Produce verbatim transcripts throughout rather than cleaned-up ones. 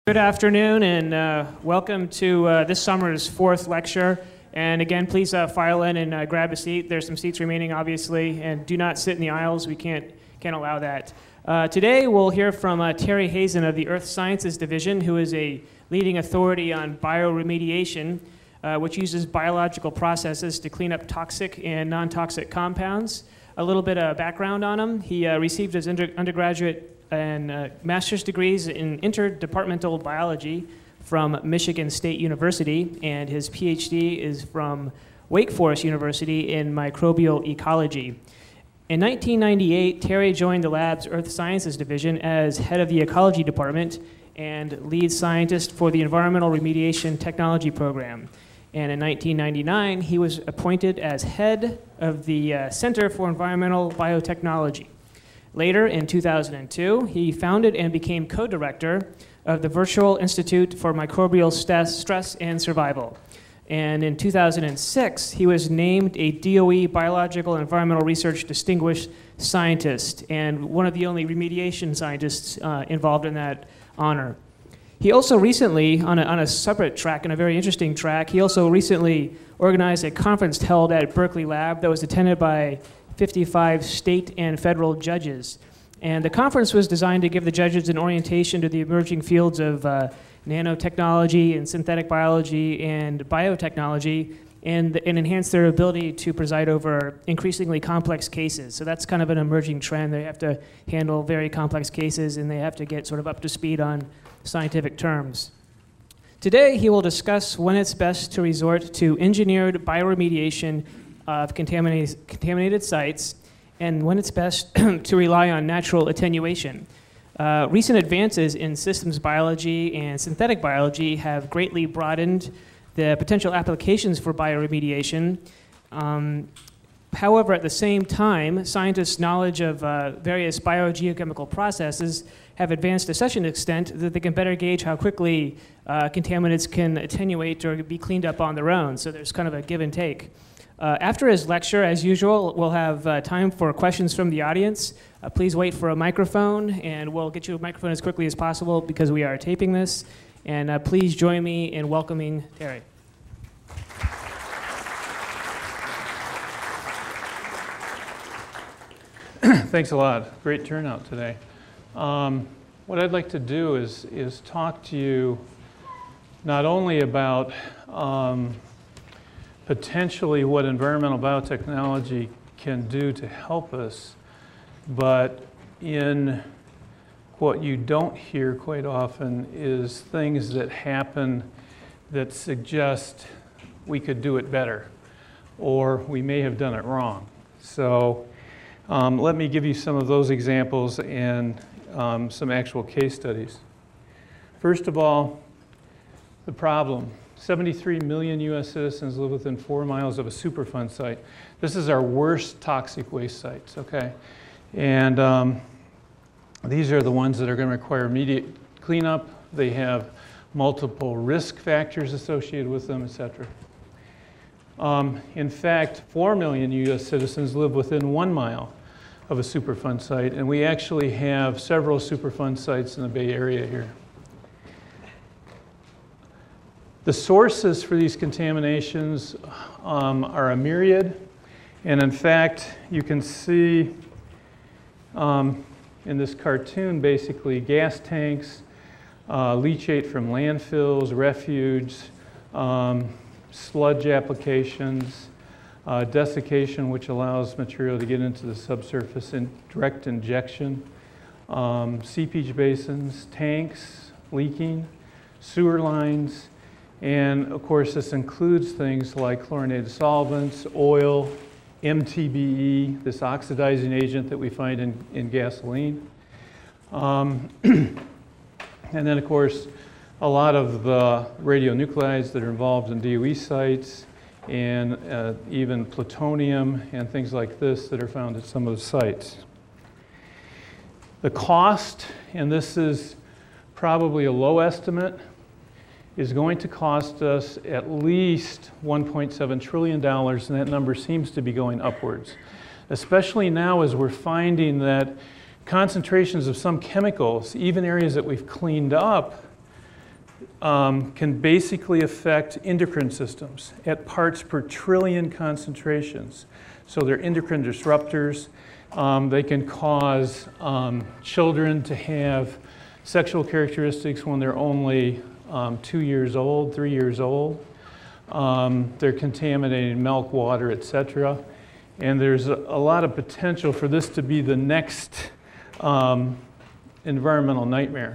Good afternoon, and uh, welcome to uh, this summer's fourth lecture. And again, please uh, file in and uh, grab a seat. There's some seats remaining, obviously, and do not sit in the aisles. We can't, can't allow that. Uh, today, we'll hear from uh, Terry Hazen of the Earth Sciences Division, who is a leading authority on bioremediation, uh, which uses biological processes to clean up toxic and non-toxic compounds. A little bit of background on him. He uh, received his under undergraduate and uh, master's degrees in interdepartmental biology from Michigan State University, and his PhD is from Wake Forest University in microbial ecology. In nineteen ninety-eight, Terry joined the lab's Earth Sciences Division as head of the ecology department and lead scientist for the Environmental Remediation Technology Program. And in nineteen ninety-nine, he was appointed as head of the uh, Center for Environmental Biotechnology. Later, in two thousand two, he founded and became co-director of the Virtual Institute for Microbial Stress and Survival. And in two thousand six, he was named a D O E Biological and Environmental Research Distinguished Scientist, and one of the only remediation scientists uh, involved in that honor. He also recently, on a, on a separate track, and a very interesting track, he also recently organized a conference held at Berkeley Lab that was attended by fifty-five state and federal judges. And the conference was designed to give the judges an orientation to the emerging fields of uh, nanotechnology and synthetic biology and biotechnology, and, and enhance their ability to preside over increasingly complex cases. So that's kind of an emerging trend. They have to handle very complex cases, and they have to get sort of up to speed on scientific terms. Today, he will discuss when it's best to resort to engineered bioremediation of contaminated, contaminated sites, and when it's best to rely on natural attenuation. Uh, recent advances in systems biology and synthetic biology have greatly broadened the potential applications for bioremediation. Um, however, at the same time, scientists' knowledge of uh, various biogeochemical processes have advanced to such an extent that they can better gauge how quickly uh, contaminants can attenuate or be cleaned up on their own. So there's kind of a give and take. Uh, after his lecture, as usual, we'll have uh, time for questions from the audience. Uh, please wait for a microphone, and we'll get you a microphone as quickly as possible because we are taping this. And uh, please join me in welcoming Terry. Thanks a lot. Great turnout today. Um, what I'd like to do is, is talk to you not only about um, potentially what environmental biotechnology can do to help us, but in what you don't hear quite often is things that happen that suggest we could do it better, or we may have done it wrong. So um, let me give you some of those examples and um, some actual case studies. First of all, the problem. seventy-three million U S citizens live within four miles of a Superfund site. This is our worst toxic waste sites, okay? And um, these are the ones that are going to require immediate cleanup. They have multiple risk factors associated with them, et cetera. Um, in fact, four million U S citizens live within one mile of a Superfund site, and we actually have several Superfund sites in the Bay Area here. The sources for these contaminations um, are a myriad, and in fact, you can see um, in this cartoon basically gas tanks, uh, leachate from landfills, refuge, um, sludge applications, uh, desiccation, which allows material to get into the subsurface in direct injection, um, seepage basins, tanks leaking, sewer lines. And of course, this includes things like chlorinated solvents, oil, M T B E, this oxidizing agent that we find in, in gasoline. Um, and then, of course, a lot of the radionuclides that are involved in D O E sites, and uh, even plutonium and things like this that are found at some of the sites. The cost, and this is probably a low estimate, is going to cost us at least one point seven trillion dollars, and that number seems to be going upwards. Especially now as we're finding that concentrations of some chemicals, even areas that we've cleaned up, um, can basically affect endocrine systems at parts per trillion concentrations. So they're endocrine disruptors. Um, they can cause um, children to have sexual characteristics when they're only um, two years old, three years old. Um, they're contaminating milk, water, et cetera. And there's a, a lot of potential for this to be the next um, environmental nightmare.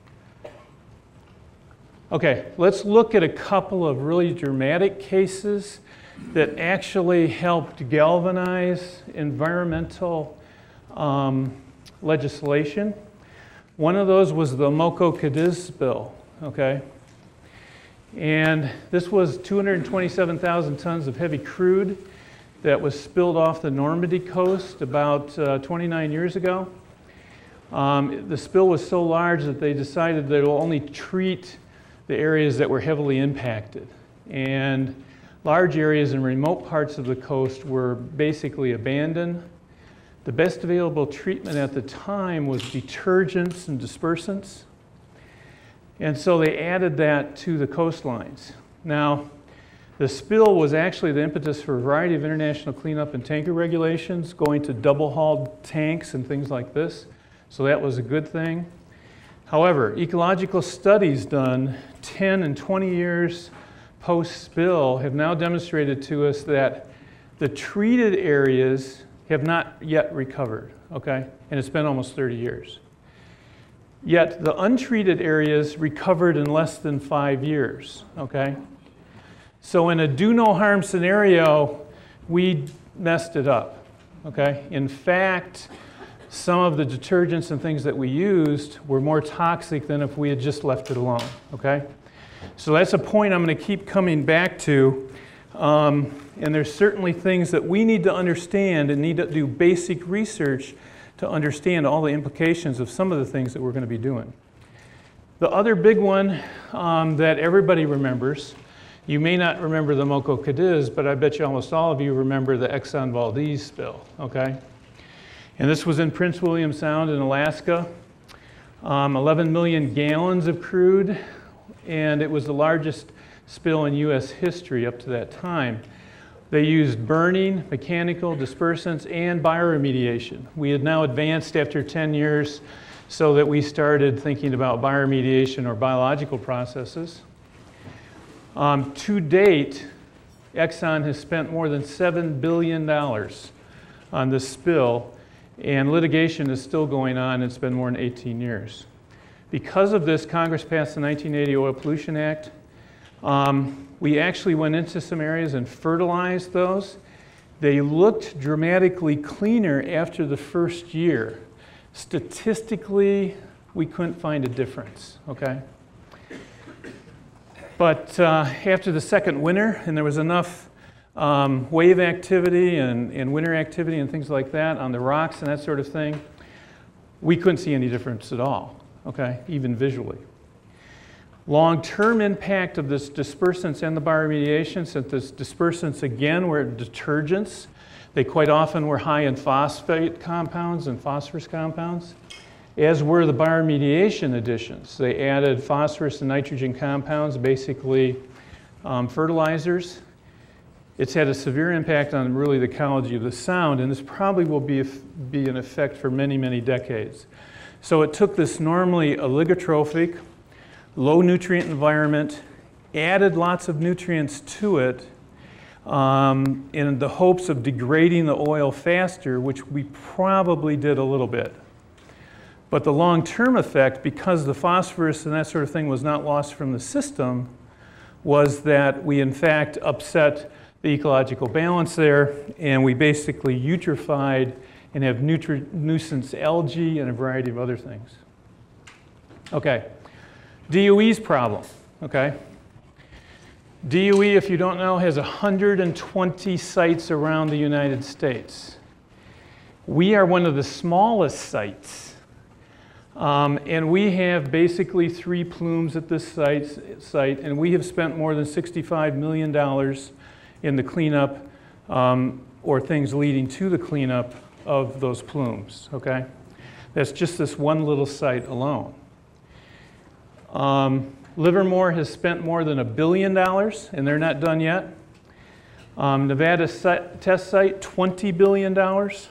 Okay, let's look at a couple of really dramatic cases that actually helped galvanize environmental um, legislation. One of those was the MOCO-Cadiz spill, okay? And this was two hundred twenty-seven thousand tons of heavy crude that was spilled off the Normandy coast about uh, twenty-nine years ago. Um, the spill was so large that they decided they will only treat the areas that were heavily impacted. And large areas in remote parts of the coast were basically abandoned. The best available treatment at the time was detergents and dispersants. And so they added that to the coastlines. Now, the spill was actually the impetus for a variety of international cleanup and tanker regulations, going to double-hulled tanks and things like this. So that was a good thing. However, ecological studies done ten and twenty years post-spill have now demonstrated to us that the treated areas have not yet recovered, okay? And it's been almost thirty years. Yet the untreated areas recovered in less than five years, okay? So in a do no harm scenario, we messed it up, okay? In fact, some of the detergents and things that we used were more toxic than if we had just left it alone, okay? So that's a point I'm going to keep coming back to. Um, and there's certainly things that we need to understand and need to do basic research to understand all the implications of some of the things that we're going to be doing. The other big one um, that everybody remembers, you may not remember the MOCO-Cadiz, but I bet you almost all of you remember the Exxon Valdez spill, okay? And this was in Prince William Sound in Alaska. Um, eleven million gallons of crude, and it was the largest spill in U S history up to that time. They used burning, mechanical, dispersants, and bioremediation. We had now advanced after ten years so that we started thinking about bioremediation or biological processes. Um, to date, Exxon has spent more than seven billion dollars on this spill, and litigation is still going on. It's been more than eighteen years. Because of this, Congress passed the nineteen eighty Oil Pollution Act. Um, we actually went into some areas and fertilized those. They looked dramatically cleaner after the first year. Statistically, we couldn't find a difference, okay? But uh, after the second winter, and there was enough um, wave activity and, and winter activity and things like that on the rocks and that sort of thing, we couldn't see any difference at all, okay, even visually. Long-term impact of this dispersants and the bioremediation, since this dispersants again were detergents, they quite often were high in phosphate compounds and phosphorus compounds, as were the bioremediation additions. They added phosphorus and nitrogen compounds, basically um, fertilizers. It's had a severe impact on really the ecology of the sound, and this probably will be, be in effect for many, many decades. So it took this normally oligotrophic, low nutrient environment, added lots of nutrients to it um, in the hopes of degrading the oil faster, which we probably did a little bit. But the long-term effect, because the phosphorus and that sort of thing was not lost from the system, was that we in fact upset the ecological balance there, and we basically eutrophied and have nuisance algae and a variety of other things. Okay. D O E's problem, okay? D O E, if you don't know, has one hundred twenty sites around the United States. We are one of the smallest sites, um, and we have basically three plumes at this site, site, and we have spent more than sixty-five million dollars in the cleanup um, or things leading to the cleanup of those plumes, okay? That's just this one little site alone. Um, Livermore has spent more than a billion dollars, and they're not done yet. Um, Nevada site, test site, twenty billion dollars.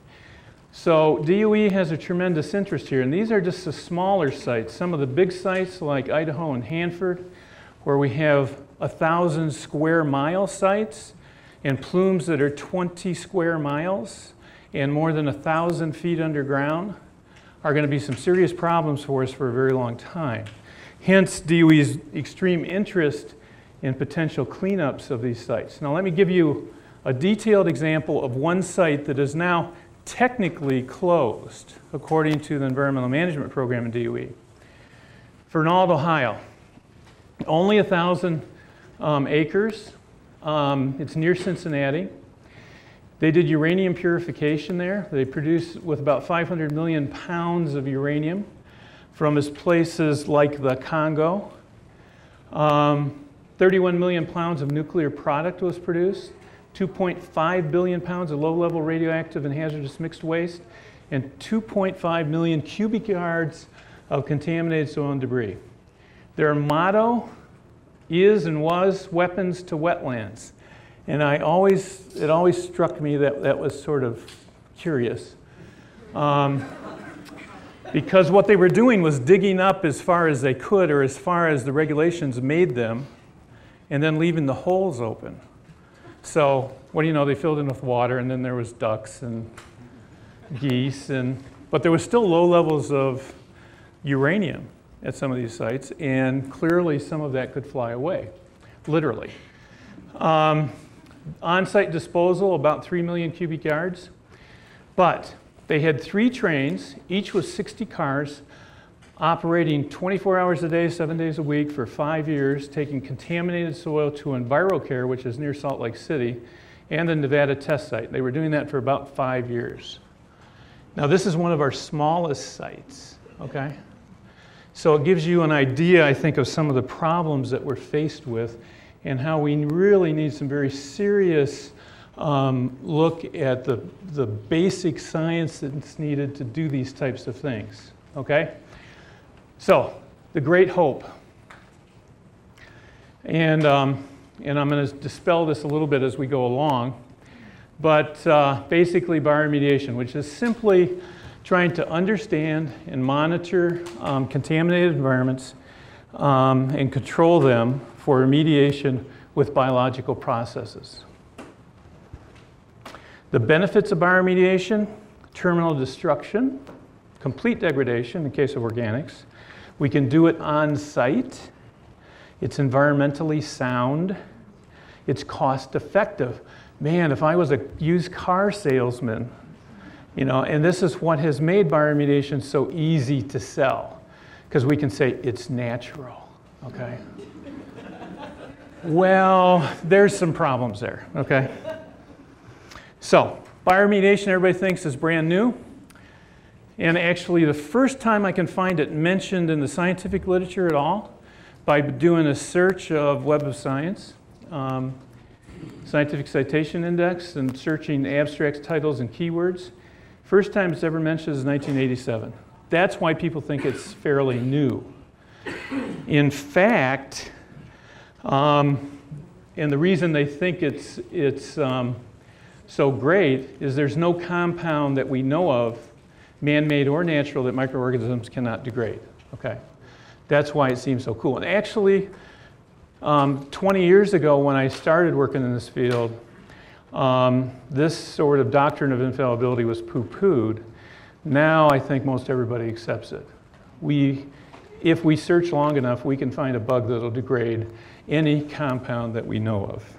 So D O E has a tremendous interest here, and these are just the smaller sites. Some of the big sites like Idaho and Hanford, where we have a thousand square mile sites and plumes that are twenty square miles and more than a thousand feet underground, are going to be some serious problems for us for a very long time. Hence D O E's extreme interest in potential cleanups of these sites. Now let me give you a detailed example of one site that is now technically closed according to the Environmental Management Program in D O E. Fernald, Ohio, only a thousand um, acres. Um, it's near Cincinnati. They did uranium purification there. They produced with about five hundred million pounds of uranium from places like the Congo. Um, thirty-one million pounds of nuclear product was produced, two point five billion pounds of low-level radioactive and hazardous mixed waste, and two point five million cubic yards of contaminated soil and debris. Their motto is and was weapons to wetlands. And I always, it always struck me that that was sort of curious. Um, because what they were doing was digging up as far as they could or as far as the regulations made them and then leaving the holes open. So what do you know, they filled in with water and then there was ducks and geese, and, but there was still low levels of uranium at some of these sites, and clearly some of that could fly away, literally. Um, On-site disposal, about three million cubic yards. But they had three trains, each with sixty cars, operating twenty-four hours a day, seven days a week for five years, taking contaminated soil to EnviroCare, which is near Salt Lake City, and the Nevada test site. They were doing that for about five years. Now this is one of our smallest sites, okay? So it gives you an idea, I think, of some of the problems that we're faced with and how we really need some very serious um, look at the, the basic science that's needed to do these types of things, okay? So, the great hope. And, um, and I'm going to dispel this a little bit as we go along, but uh, basically bioremediation, which is simply trying to understand and monitor um, contaminated environments um, and control them for remediation with biological processes. The benefits of bioremediation: terminal destruction, complete degradation in case of organics. We can do it on site. It's environmentally sound. It's cost effective. Man, if I was a used car salesman, you know, and this is what has made bioremediation so easy to sell, because we can say it's natural, okay? Well, there's some problems there, okay? So, bioremediation, everybody thinks is brand new. And actually, the first time I can find it mentioned in the scientific literature at all, by doing a search of Web of Science, um, Scientific Citation Index, and searching abstracts, titles, and keywords. First time it's ever mentioned is nineteen eighty-seven. That's why people think it's fairly new. In fact, um, and the reason they think it's, it's um, so great is there's no compound that we know of, man-made or natural, that microorganisms cannot degrade. Okay, that's why it seems so cool. And actually, um, twenty years ago when I started working in this field, um, this sort of doctrine of infallibility was poo-pooed. Now I think most everybody accepts it. We, if we search long enough, we can find a bug that'll degrade any compound that we know of.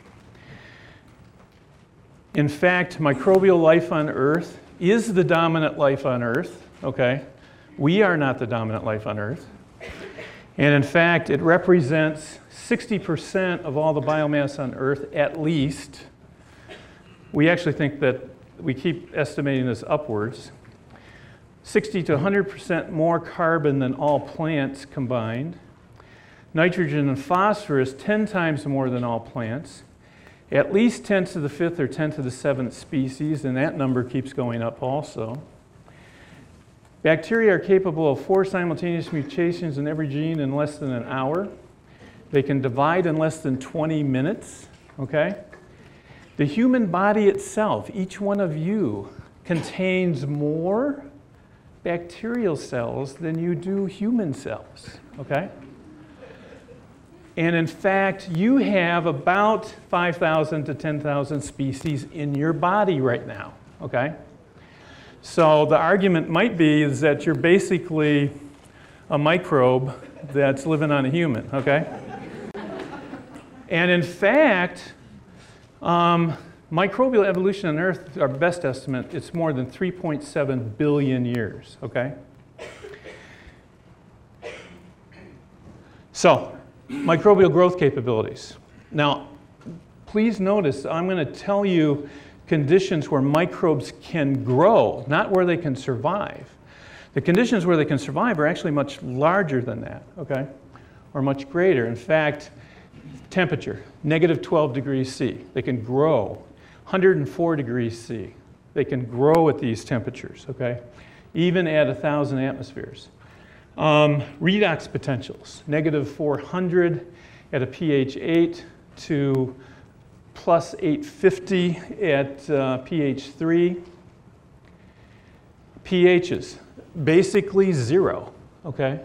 In fact, microbial life on Earth is the dominant life on Earth, okay? We are not the dominant life on Earth. And in fact, it represents sixty percent of all the biomass on Earth, at least. We actually think that we keep estimating this upwards. sixty to one hundred percent more carbon than all plants combined. Nitrogen and phosphorus, ten times more than all plants. At least ten to the fifth or ten to the seventh species, and that number keeps going up also. Bacteria are capable of four simultaneous mutations in every gene in less than an hour. They can divide in less than twenty minutes, okay? The human body itself, each one of you, contains more bacterial cells than you do human cells, okay? And in fact, you have about five thousand to ten thousand species in your body right now, okay? So the argument might be is that you're basically a microbe that's living on a human, okay? And in fact, um, microbial evolution on Earth, our best estimate, it's more than three point seven billion years, okay? So, microbial growth capabilities. Now, please notice I'm going to tell you conditions where microbes can grow, not where they can survive. The conditions where they can survive are actually much larger than that, okay? Or much greater. In fact, temperature, negative twelve degrees C. They can grow. one hundred four degrees C. They can grow at these temperatures, okay? Even at one thousand atmospheres. Um, redox potentials, negative four hundred at a pH eight to plus eight fifty at uh, pH three. pHs, basically zero, okay?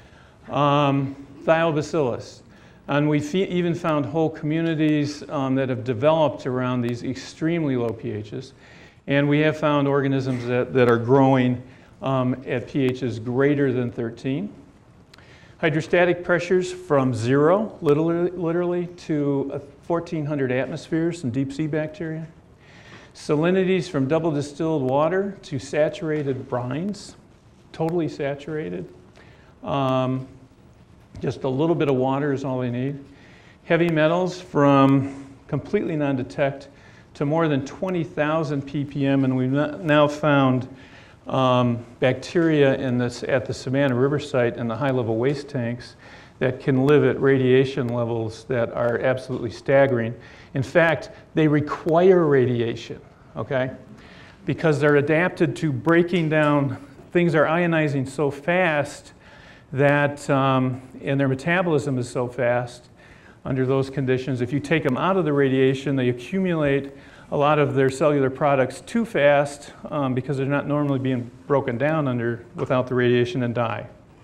Um, Thiobacillus. And we've even found whole communities um, that have developed around these extremely low pHs. And we have found organisms that, that are growing um, at pHs greater than thirteen. Hydrostatic pressures from zero, literally, literally to fourteen hundred atmospheres in deep sea bacteria. Salinities from double distilled water to saturated brines, totally saturated. Um, just a little bit of water is all they need. Heavy metals from completely non-detect to more than twenty thousand ppm, and we've now found um, bacteria in this, at the Savannah River site in the high-level waste tanks that can live at radiation levels that are absolutely staggering. In fact, they require radiation, okay? Because they're adapted to breaking down, things are ionizing so fast that, um, and their metabolism is so fast under those conditions, if you take them out of the radiation, they accumulate a lot of their cellular products too fast um, because they're not normally being broken down under, without the radiation and die.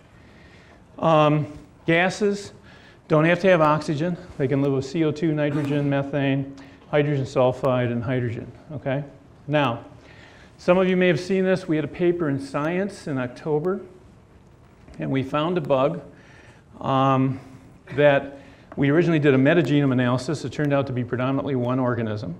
Um, gases don't have to have oxygen. They can live with C O two, nitrogen, methane, hydrogen sulfide, and hydrogen, okay? Now, some of you may have seen this. We had a paper in Science in October, and we found a bug um, that we originally did a metagenome analysis. It turned out to be predominantly one organism.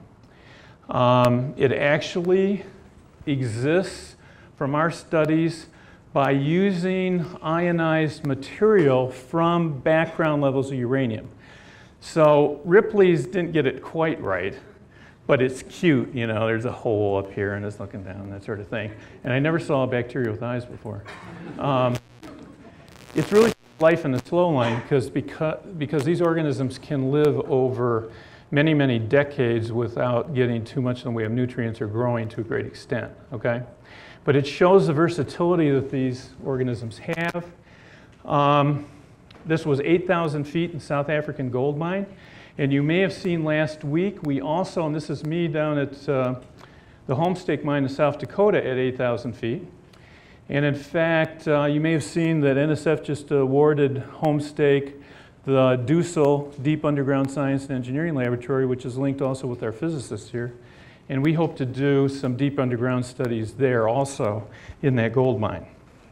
Um, it actually exists from our studies by using ionized material from background levels of uranium. So Ripley's didn't get it quite right, but it's cute, you know, there's a hole up here and it's looking down, that sort of thing. And I never saw a bacteria with eyes before. Um, it's really life in the slow line because, because, because these organisms can live over many, many decades without getting too much in the way of nutrients or growing to a great extent, okay? But it shows the versatility that these organisms have. Um, this was eight thousand feet in South African gold mine. And you may have seen last week, we also, and this is me down at uh, the Homestake mine in South Dakota at eight thousand feet. And in fact, uh, you may have seen that N S F just awarded Homestake the Dussel Deep Underground Science and Engineering Laboratory, which is linked also with our physicists here. And we hope to do some deep underground studies there also in that gold mine.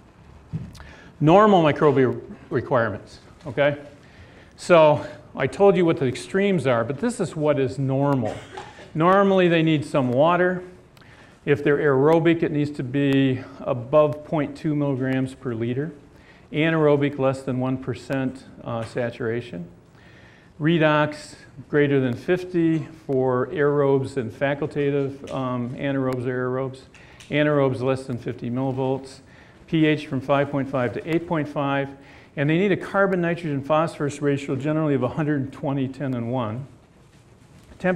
Normal microbial requirements, okay? So I told you what the extremes are, but this is what is normal. Normally they need some water. If they're aerobic, it needs to be above zero point two milligrams per liter. Anaerobic, less than one percent uh, saturation. Redox, greater than fifty for aerobes and facultative um, anaerobes or aerobes. Anaerobes, less than fifty millivolts. pH from five point five to eight point five. And they need a carbon-nitrogen-phosphorus ratio generally of one hundred twenty, ten, and one.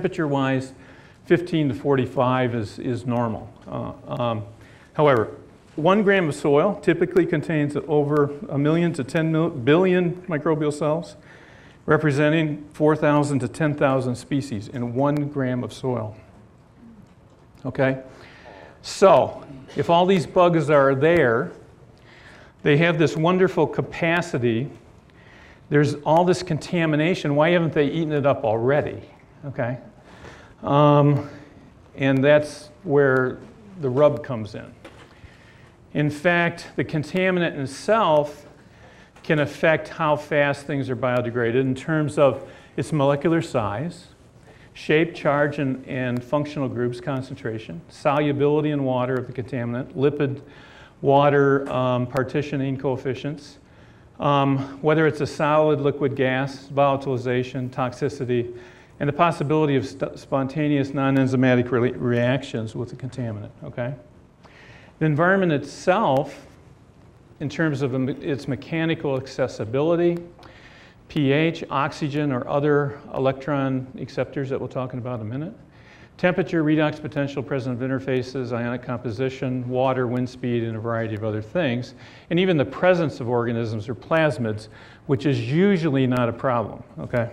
Temperature-wise, fifteen to forty-five is, is normal. Uh, um, however, one gram of soil typically contains over a million to ten mil billion microbial cells, representing four thousand to ten thousand species in one gram of soil. Okay? So, if all these bugs are there, they have this wonderful capacity. There's all this contamination. Why haven't they eaten it up already? Okay? Um, and that's where the rub comes in. In fact, the contaminant itself can affect how fast things are biodegraded in terms of its molecular size, shape, charge, and, and functional groups, concentration, solubility in water of the contaminant, lipid, water um, partitioning coefficients, um, whether it's a solid, liquid, gas, volatilization, toxicity, and the possibility of st spontaneous non-enzymatic re reactions with the contaminant, okay? The environment itself, in terms of its mechanical accessibility, pH, oxygen, or other electron acceptors that we'll talk about in a minute, temperature, redox potential, presence of interfaces, ionic composition, water, wind speed, and a variety of other things, and even the presence of organisms or plasmids, which is usually not a problem, okay?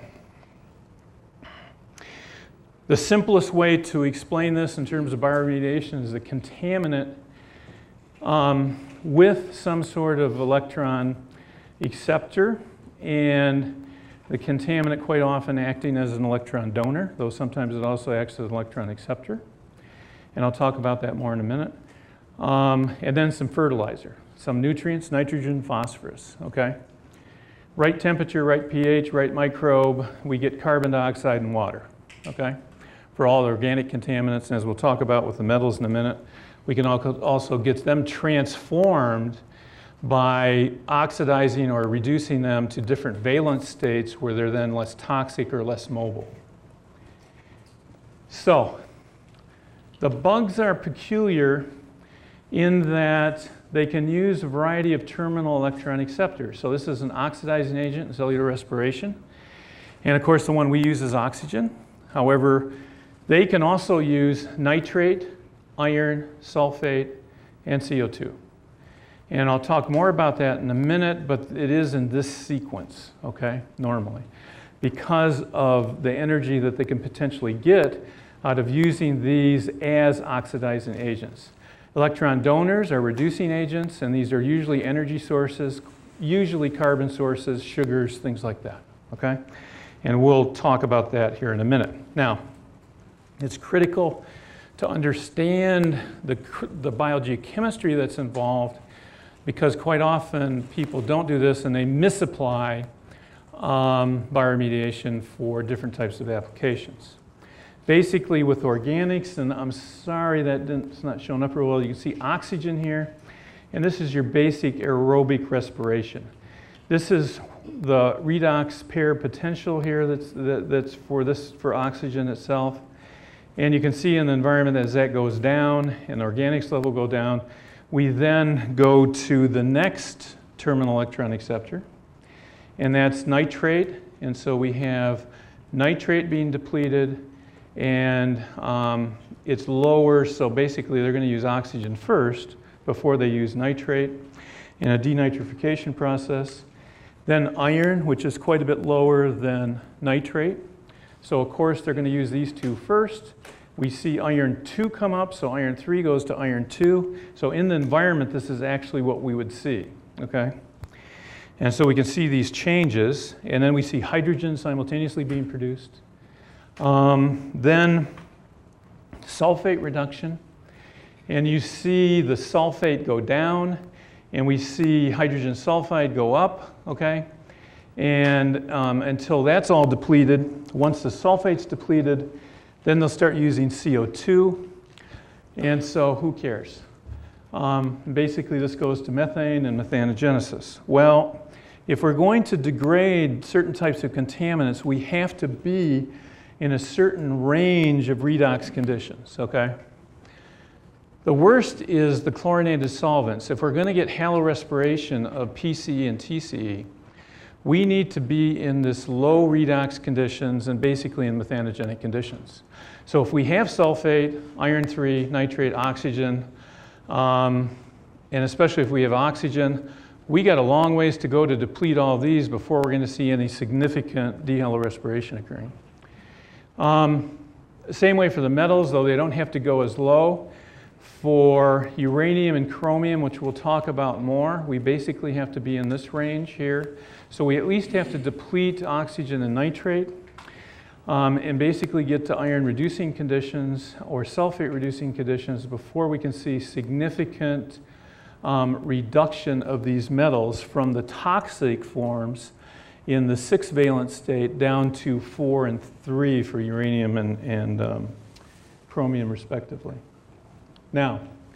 The simplest way to explain this in terms of bioremediation is the contaminant um, with some sort of electron acceptor, and the contaminant quite often acting as an electron donor, though sometimes it also acts as an electron acceptor. And I'll talk about that more in a minute. Um, and then some fertilizer, some nutrients, nitrogen, phosphorus, okay? Right temperature, right pH, right microbe, we get carbon dioxide and water, okay? For all organic contaminants, and as we'll talk about with the metals in a minute, we can also get them transformed by oxidizing or reducing them to different valence states where they're then less toxic or less mobile. So, the bugs are peculiar in that they can use a variety of terminal electron acceptors. So this is an oxidizing agent in cellular respiration. And of course the one we use is oxygen. However, they can also use nitrate, iron, sulfate, and C O two. And I'll talk more about that in a minute, but it is in this sequence, okay, normally, because of the energy that they can potentially get out of using these as oxidizing agents. Electron donors are reducing agents, and these are usually energy sources, usually carbon sources, sugars, things like that, okay? And we'll talk about that here in a minute. Now, it's critical to understand the, the biogeochemistry that's involved, because quite often people don't do this and they misapply um, bioremediation for different types of applications. Basically with organics, and I'm sorry that didn't, it's not showing up real well, you can see oxygen here, and this is your basic aerobic respiration. This is the redox pair potential here that's, that, that's for, this, for oxygen itself. And you can see in the environment as that goes down and the organics level go down, we then go to the next terminal electron acceptor, and that's nitrate. And so we have nitrate being depleted, and um, it's lower, so basically they're going to use oxygen first before they use nitrate in a denitrification process. Then iron, which is quite a bit lower than nitrate. So of course they're going to use these two first. We see iron two come up, so iron three goes to iron two. So in the environment, this is actually what we would see, okay? And so we can see these changes, and then we see hydrogen simultaneously being produced. Um, then sulfate reduction, and you see the sulfate go down, and we see hydrogen sulfide go up, okay? And um, until that's all depleted, once the sulfate's depleted, then they'll start using C O two, and so who cares? Um, basically this goes to methane and methanogenesis. Well, if we're going to degrade certain types of contaminants, we have to be in a certain range of redox conditions, okay? The worst is the chlorinated solvents. If we're going to get halorespiration of P C E and T C E, we need to be in this low redox conditions and basically in methanogenic conditions. So if we have sulfate, iron three, nitrate, oxygen, um, and especially if we have oxygen, we got a long ways to go to deplete all these before we're going to see any significant dehalorespiration occurring. Um, same way for the metals, though they don't have to go as low. For uranium and chromium, which we'll talk about more, we basically have to be in this range here. So we at least have to deplete oxygen and nitrate um, and basically get to iron-reducing conditions or sulfate-reducing conditions before we can see significant um, reduction of these metals from the toxic forms in the six-valent state down to four and three for uranium and, and um, chromium, respectively. Now,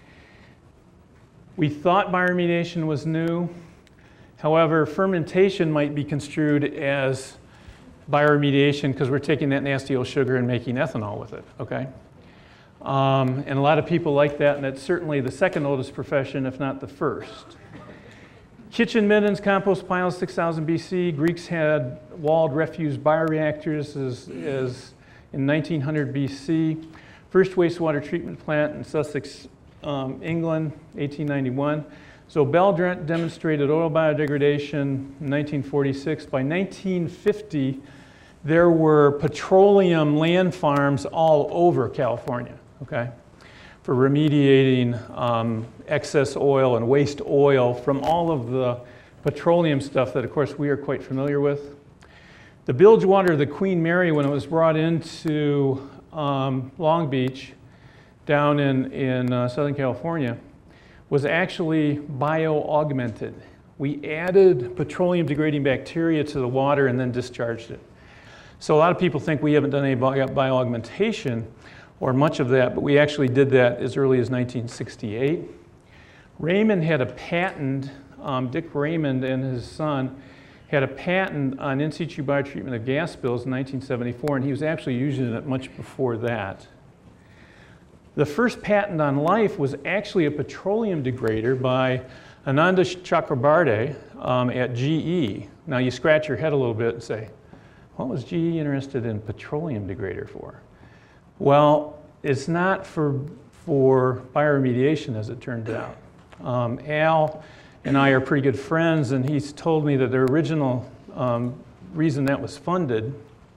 we thought bioremediation was new. However, fermentation might be construed as bioremediation because we're taking that nasty old sugar and making ethanol with it, okay? Um, and a lot of people like that, and it's certainly the second oldest profession, if not the first. Kitchen middens, compost piles, six thousand B C. Greeks had walled refuse bioreactors as, as in nineteen hundred B C. First wastewater treatment plant in Sussex, um, England, eighteen ninety-one. So Bell demonstrated oil biodegradation in nineteen forty-six. By nineteen fifty, there were petroleum land farms all over California, okay, for remediating um, excess oil and waste oil from all of the petroleum stuff that, of course, we are quite familiar with. The bilge water of the Queen Mary, when it was brought into Um, Long Beach, down in, in uh, Southern California, was actually bio-augmented. We added petroleum-degrading bacteria to the water and then discharged it. So a lot of people think we haven't done any bio-augmentation or much of that, but we actually did that as early as nineteen sixty-eight. Raymond had a patent, um, Dick Raymond and his son had a patent on in situ biotreatment of gas spills in nineteen seventy-four, and he was actually using it much before that. The first patent on life was actually a petroleum degrader by Ananda Chakrabarty um, at G E. Now you scratch your head a little bit and say, what was G E interested in petroleum degrader for? Well, it's not for, for bioremediation, as it turned out. Um, Al and I are pretty good friends, and he's told me that the original um, reason that was funded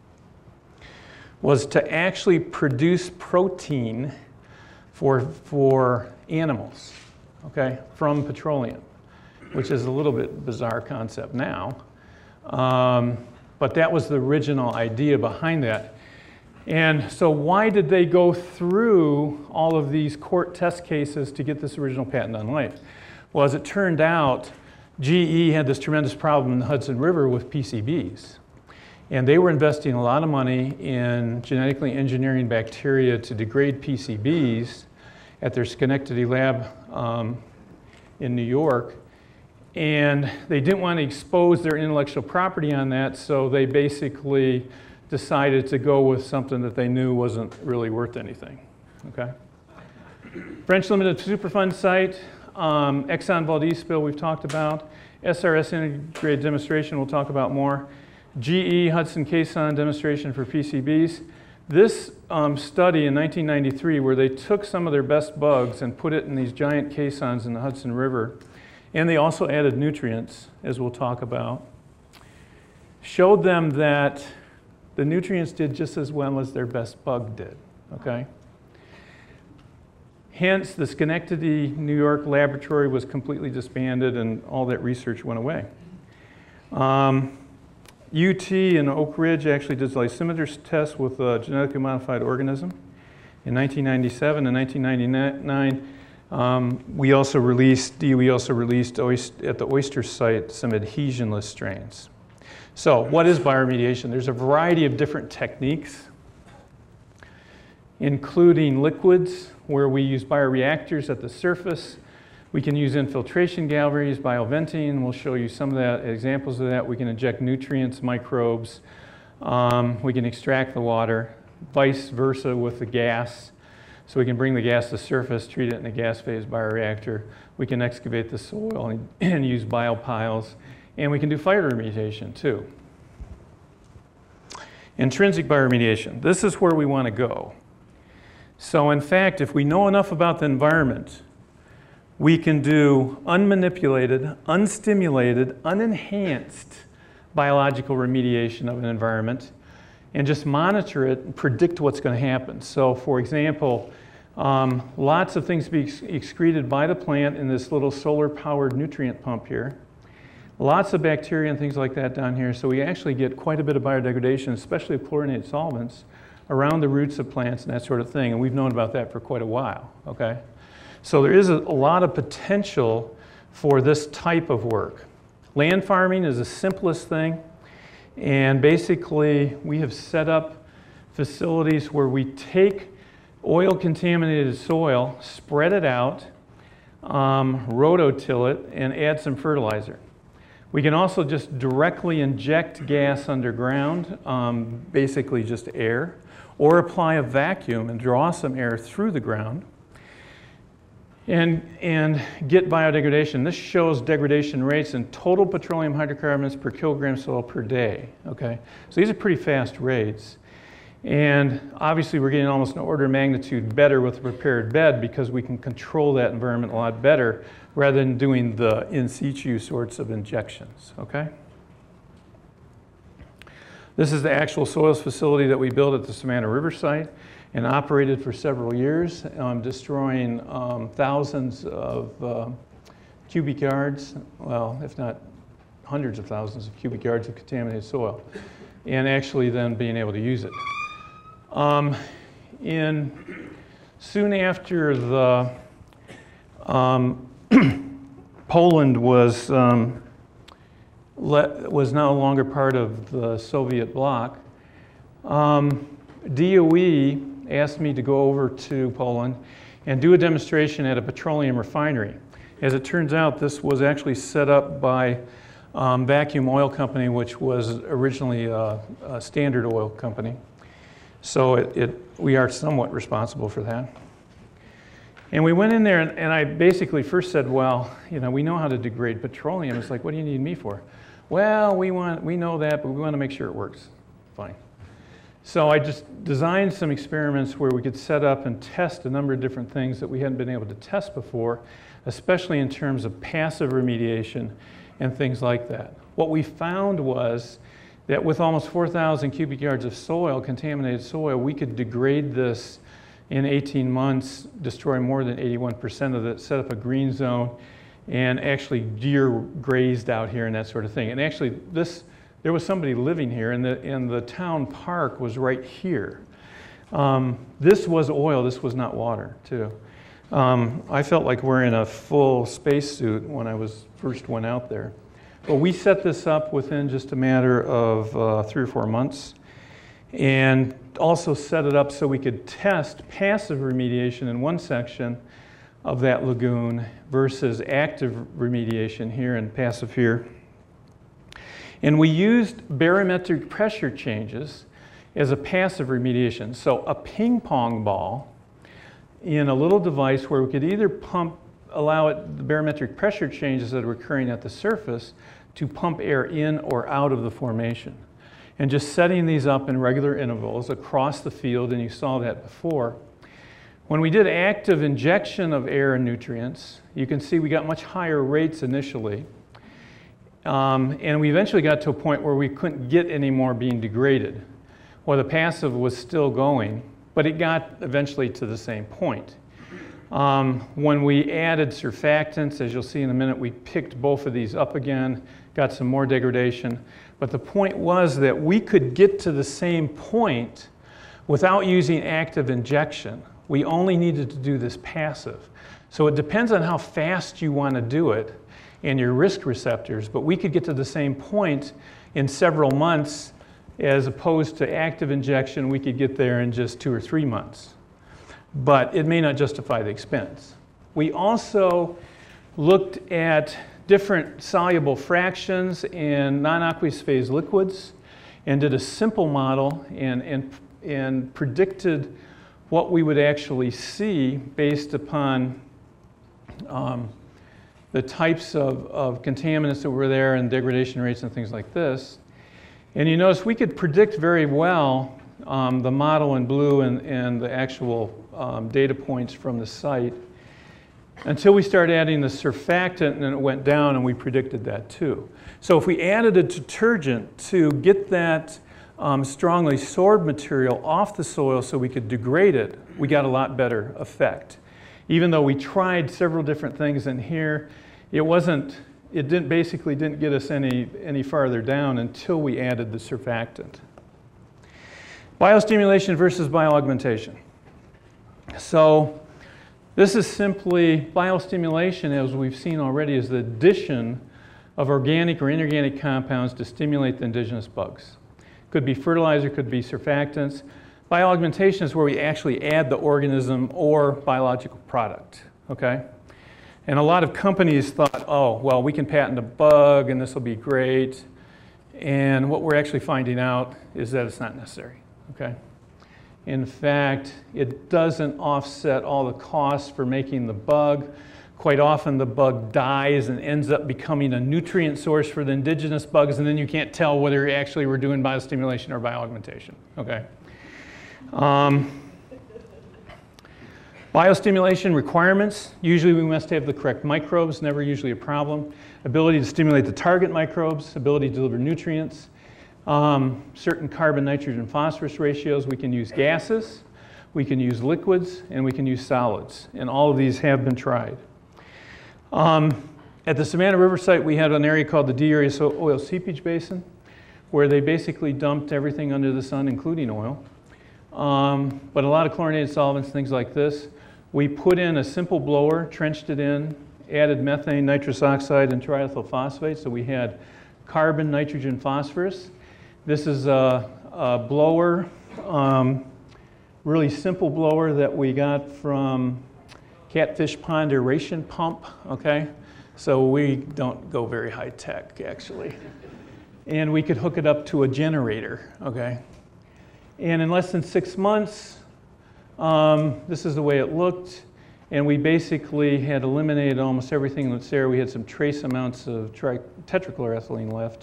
was to actually produce protein for, for animals, okay, from petroleum, which is a little bit bizarre concept now. Um, but that was the original idea behind that. And so why did they go through all of these court test cases to get this original patent on life? Well, as it turned out, G E had this tremendous problem in the Hudson River with P C Bs. And they were investing a lot of money in genetically engineering bacteria to degrade P C Bs at their Schenectady lab um, in New York. And they didn't want to expose their intellectual property on that, so they basically decided to go with something that they knew wasn't really worth anything, okay? French Limited Superfund site. Um, Exxon Valdez spill we've talked about. S R S integrated demonstration we'll talk about more. G E Hudson Caisson demonstration for P C Bs. This um, study in nineteen ninety-three, where they took some of their best bugs and put it in these giant caissons in the Hudson River, and they also added nutrients, as we'll talk about, showed them that the nutrients did just as well as their best bug did, okay? Hence, the Schenectady, New York laboratory was completely disbanded and all that research went away. Um, U T and Oak Ridge actually did lysimeter tests with a genetically modified organism in nineteen ninety-seven and nineteen ninety-nine. Um, we also released, D U E also released at the Oyster site some adhesionless strains. So what is bioremediation? There's a variety of different techniques, including liquids, where we use bioreactors at the surface. We can use infiltration galleries, bioventing. We'll show you some of that, examples of that. We can inject nutrients, microbes. Um, we can extract the water, vice versa with the gas. So we can bring the gas to the surface, treat it in a gas phase bioreactor. We can excavate the soil and, and use biopiles. And we can do phytoremediation too. Intrinsic bioremediation. This is where we want to go. So in fact, if we know enough about the environment, we can do unmanipulated, unstimulated, unenhanced biological remediation of an environment and just monitor it and predict what's going to happen. So for example, um, lots of things be ex excreted by the plant in this little solar-powered nutrient pump here. Lots of bacteria and things like that down here, so we actually get quite a bit of biodegradation, especially of chlorinated solvents, around the roots of plants and that sort of thing, and we've known about that for quite a while, okay? So there is a, a lot of potential for this type of work. Land farming is the simplest thing, and basically we have set up facilities where we take oil-contaminated soil, spread it out, um, rototill it, and add some fertilizer. We can also just directly inject gas underground, um, basically just air, or apply a vacuum and draw some air through the ground and, and get biodegradation. This shows degradation rates in total petroleum hydrocarbons per kilogram soil per day, okay? So these are pretty fast rates. And obviously we're getting almost an order of magnitude better with a prepared bed because we can control that environment a lot better rather than doing the in situ sorts of injections, okay? This is the actual soils facility that we built at the Savannah River site and operated for several years, um, destroying um, thousands of uh, cubic yards, well, if not hundreds of thousands of cubic yards of contaminated soil, and actually then being able to use it. Um, in soon after the um, Poland was um, let, was no longer part of the Soviet bloc, um, D O E asked me to go over to Poland and do a demonstration at a petroleum refinery. As it turns out, this was actually set up by um, Vacuum Oil Company, which was originally a, a Standard Oil Company. So it, it, we are somewhat responsible for that. And we went in there and, and I basically first said, well, you know, we know how to degrade petroleum. It's like, what do you need me for? Well, we, want, we know that, but we want to make sure it works. Fine. So I just designed some experiments where we could set up and test a number of different things that we hadn't been able to test before, especially in terms of passive remediation and things like that. What we found was that with almost four thousand cubic yards of soil, contaminated soil, we could degrade this in eighteen months, destroy more than eighty-one percent of it, set up a green zone, and actually deer grazed out here and that sort of thing. And actually, this, there was somebody living here, and the, and the town park was right here. Um, this was oil, this was not water, too. Um, I felt like wearing a full spacesuit when I was first went out there. But we set this up within just a matter of uh, three or four months, and also set it up so we could test passive remediation in one section of that lagoon versus active remediation here and passive here. And we used barometric pressure changes as a passive remediation. So a ping pong ball in a little device where we could either pump, allow it the barometric pressure changes that are occurring at the surface to pump air in or out of the formation. And just setting these up in regular intervals across the field, and you saw that before. When we did active injection of air and nutrients, you can see we got much higher rates initially. Um, and we eventually got to a point where we couldn't get any more being degraded. Well, the passive was still going, but it got eventually to the same point. Um, when we added surfactants, as you'll see in a minute, we picked both of these up again, got some more degradation. But the point was that we could get to the same point without using active injection. We only needed to do this passive. So it depends on how fast you want to do it and your risk receptors, but we could get to the same point in several months as opposed to active injection, we could get there in just two or three months. But it may not justify the expense. We also looked at different soluble fractions in non-aqueous phase liquids and did a simple model and, and, and predicted what we would actually see based upon um, the types of, of contaminants that were there and degradation rates and things like this. And you notice we could predict very well um, the model in blue and, and the actual um, data points from the site. until we started adding the surfactant, and then it went down, and we predicted that too. So if we added a detergent to get that um, strongly sorbed material off the soil so we could degrade it, we got a lot better effect. Even though we tried several different things in here, it wasn't, it didn't, basically didn't get us any, any farther down until we added the surfactant. Biostimulation versus bioaugmentation. So this is simply biostimulation, as we've seen already, is the addition of organic or inorganic compounds to stimulate the indigenous bugs. Could be fertilizer, could be surfactants. Bioaugmentation is where we actually add the organism or biological product, okay? And a lot of companies thought, oh, well, we can patent a bug and this will be great. And what we're actually finding out is that it's not necessary, okay? In fact, it doesn't offset all the costs for making the bug. Quite often the bug dies and ends up becoming a nutrient source for the indigenous bugs, and then you can't tell whether you actually were doing biostimulation or bioaugmentation, okay? Um, biostimulation requirements. Usually we must have the correct microbes, never usually a problem. Ability to stimulate the target microbes, ability to deliver nutrients. Um, certain carbon, nitrogen, phosphorus ratios. We can use gases, we can use liquids, and we can use solids. And all of these have been tried. Um, at the Savannah River site, we had an area called the D area oil seepage basin, where they basically dumped everything under the sun, including oil. Um, but a lot of chlorinated solvents, things like this. We put in a simple blower, trenched it in, added methane, nitrous oxide, and triethyl phosphate. So we had carbon, nitrogen, phosphorus. This is a, a blower, um, really simple blower that we got from Catfish Pond aeration pump, okay? So we don't go very high tech, actually. And we could hook it up to a generator, okay? And in less than six months, um, this is the way it looked. And we basically had eliminated almost everything that's there. We had some trace amounts of tetrachloroethylene left.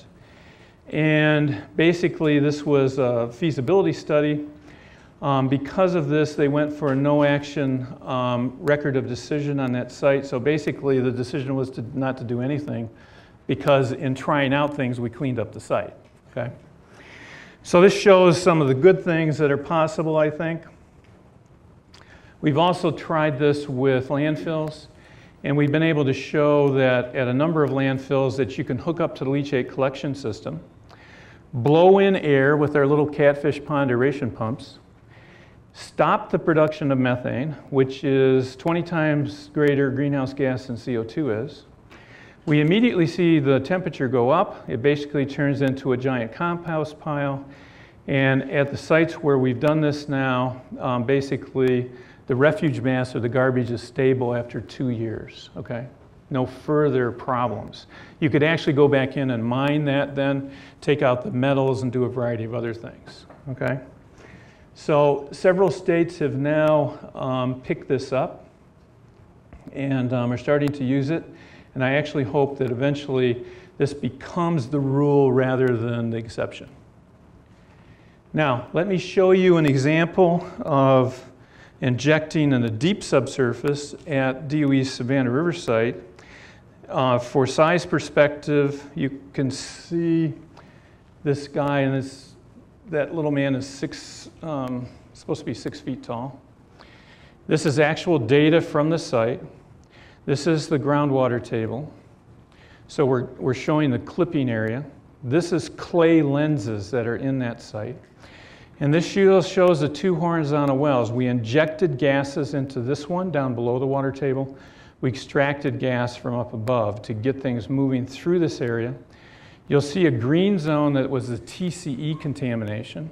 And basically, this was a feasibility study. Um, because of this, they went for a no-action um, record of decision on that site. So basically, the decision was to not to do anything, because in trying out things, we cleaned up the site, okay? So this shows some of the good things that are possible, I think. We've also tried this with landfills, and we've been able to show that at a number of landfills that you can hook up to the leachate collection system, blow in air with our little Catfish Pond aeration pumps, stop the production of methane, which is twenty times greater greenhouse gas than C O two is. We immediately see the temperature go up. It basically turns into a giant compost pile. And at the sites where we've done this now, um, basically the refuge mass or the garbage is stable after two years, okay? No further problems. You could actually go back in and mine that then, take out the metals and do a variety of other things, okay? So several states have now um, picked this up and um, are starting to use it. And I actually hope that eventually this becomes the rule rather than the exception. Now, let me show you an example of injecting in a deep subsurface at D O E's Savannah River site. Uh, for size perspective, you can see this guy, and this, that little man is six, um, supposed to be six feet tall. This is actual data from the site. This is the groundwater table. So we're, we're showing the clipping area. This is clay lenses that are in that site. And this shows the two horizontal wells. We injected gases into this one down below the water table. We extracted gas from up above to get things moving through this area. You'll see a green zone that was the T C E contamination.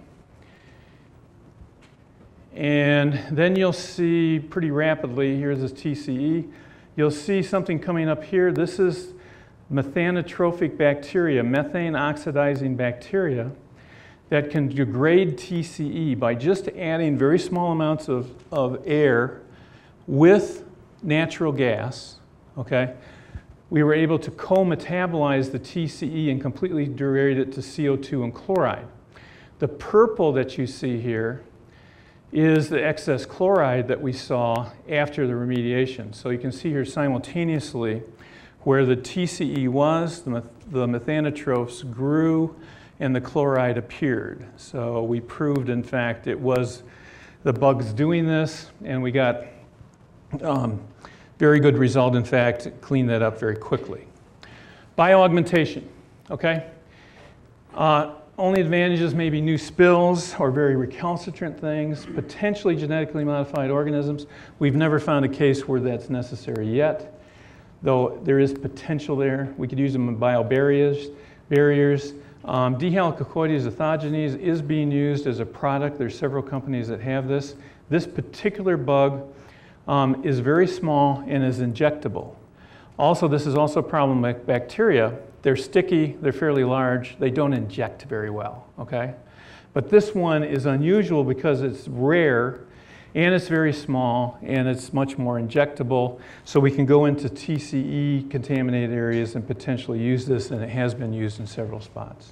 And then you'll see pretty rapidly, here's this T C E. You'll see something coming up here. This is methanotrophic bacteria, methane oxidizing bacteria, that can degrade T C E by just adding very small amounts of, of air with natural gas, okay? We were able to co-metabolize the T C E and completely degrade it to C O two and chloride. The purple that you see here is the excess chloride that we saw after the remediation. So you can see here simultaneously where the T C E was, the, meth the methanotrophs grew, and the chloride appeared. So we proved, in fact, it was the bugs doing this, and we got um, very good result. In fact, cleaned that up very quickly. Bioaugmentation, okay? Uh, only advantages may be new spills or very recalcitrant things, potentially genetically modified organisms. We've never found a case where that's necessary yet, though there is potential there. We could use them in biobarriers. Barriers. Um, D-Halicocoides ethogenes is being used as a product. There's several companies that have this. This particular bug um, is very small and is injectable. Also, this is also a problem with bacteria. They're sticky, they're fairly large, they don't inject very well, okay? But this one is unusual because it's rare and it's very small and it's much more injectable. So we can go into T C E contaminated areas and potentially use this, and it has been used in several spots.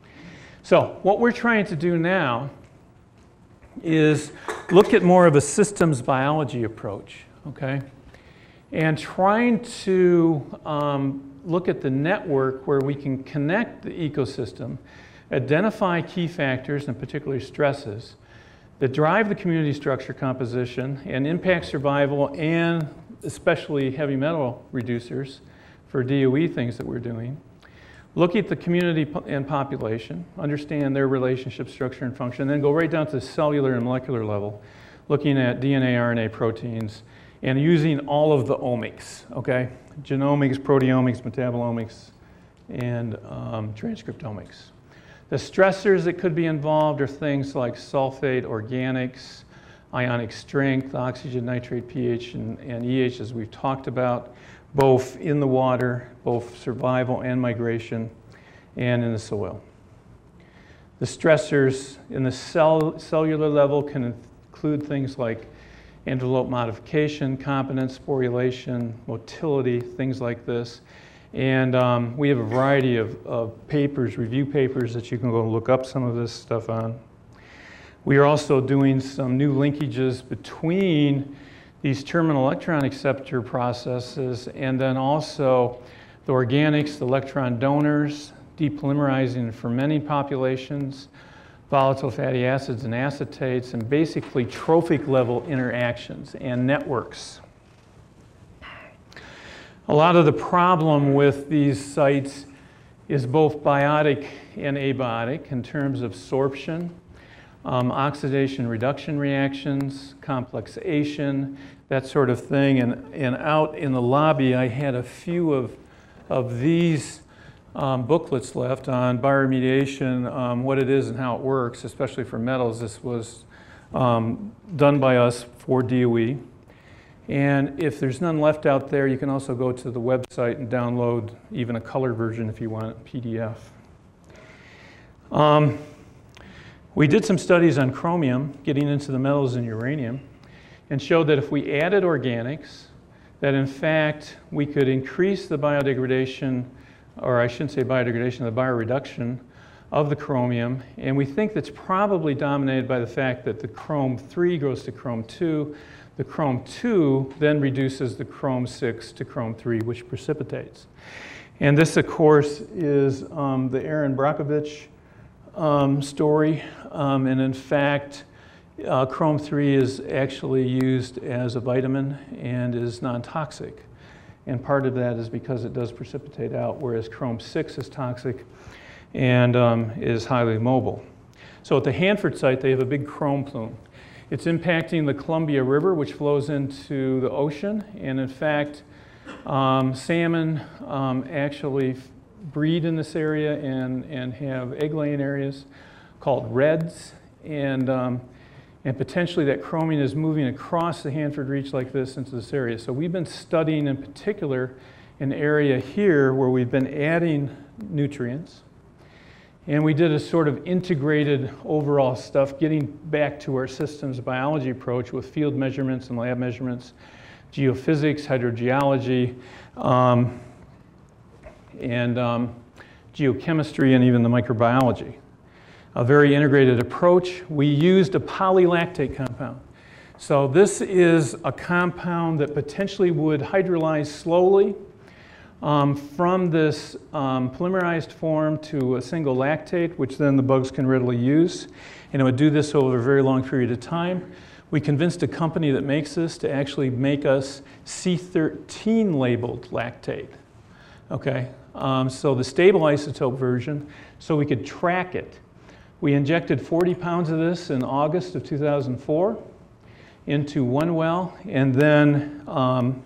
So what we're trying to do now is look at more of a systems biology approach, okay? And trying to um, look at the network where we can connect the ecosystem, identify key factors and particularly stresses that drive the community structure composition and impact survival, and especially heavy metal reducers for D O E things that we're doing. Look at the community and population, understand their relationship, structure, and function, and then go right down to the cellular and molecular level, looking at D N A, R N A, proteins, and using all of the omics, okay? Genomics, proteomics, metabolomics, and um, transcriptomics. The stressors that could be involved are things like sulfate, organics, ionic strength, oxygen, nitrate, pH, and, and E H, as we've talked about, both in the water, both survival and migration, and in the soil. The stressors in the cell, cellular level can include things like envelope modification, competence, sporulation, motility, things like this. And um, we have a variety of, of papers, review papers, that you can go look up some of this stuff on. We are also doing some new linkages between these terminal electron acceptor processes and then also the organics, the electron donors, depolymerizing and fermenting populations, volatile fatty acids and acetates, and basically trophic level interactions and networks. A lot of the problem with these sites is both biotic and abiotic in terms of sorption, um, oxidation reduction reactions, complexation, that sort of thing. And, and out in the lobby, I had a few of, of these um, booklets left on bioremediation, um, what it is and how it works, especially for metals. This was um, done by us for D O E. And if there's none left out there, you can also go to the website and download even a color version if you want, a P D F. Um, we did some studies on chromium, getting into the metals and uranium, and showed that if we added organics, that in fact we could increase the biodegradation, or I shouldn't say biodegradation, the bioreduction of the chromium. And we think that's probably dominated by the fact that the chrome three goes to chrome two. The chrome two then reduces the chrome six to chrome three, which precipitates. And this, of course, is um, the Aaron Brockovich um, story. Um, and in fact, uh, chrome three is actually used as a vitamin and is non-toxic. And part of that is because it does precipitate out, whereas chrome six is toxic and um, is highly mobile. So at the Hanford site, they have a big chrome plume. It's impacting the Columbia River, which flows into the ocean. And in fact, um, salmon um, actually breed in this area and, and have egg-laying areas called reds. And, um, and potentially that chromium is moving across the Hanford Reach like this into this area. So we've been studying in particular an area here where we've been adding nutrients. And we did a sort of integrated overall stuff, getting back to our systems biology approach with field measurements and lab measurements, geophysics, hydrogeology, um, and um, geochemistry, and even the microbiology. a very integrated approach. We used a polylactate compound. So this is a compound that potentially would hydrolyze slowly um, from this um, polymerized form to a single lactate, which then the bugs can readily use. And it would do this over a very long period of time. We convinced a company that makes this to actually make us C thirteen labeled lactate. Okay, um, so the stable isotope version, so we could track it. We injected forty pounds of this in August of two thousand four into one well, and then um,